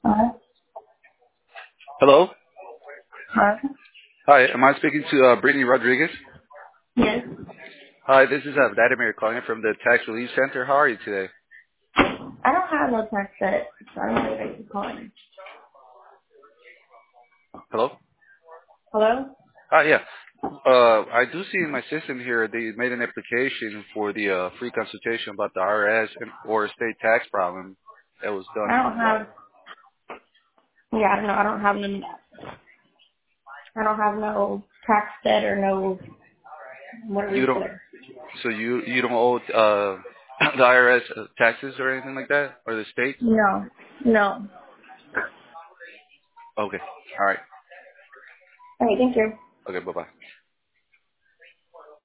Huh? Hello. Huh? Hi, am I speaking to Brittany Rodriguez? Yes. Hi, this is Vladimir calling from the Tax Relief Center. How are you today? I don't have no tax set, so I don't know what you're calling. Hello? Hello? Hi, yeah. I do see in my system here they made an application for the free consultation about the IRS or state tax problem that was I done. don't have, yeah, I don't know. I don't have none of that. I don't have no tax set or no, what You is don't, there? so you don't owe the IRS taxes or anything like that, or the state? No. No. Okay. All right. All right, thank you. Okay. Bye bye.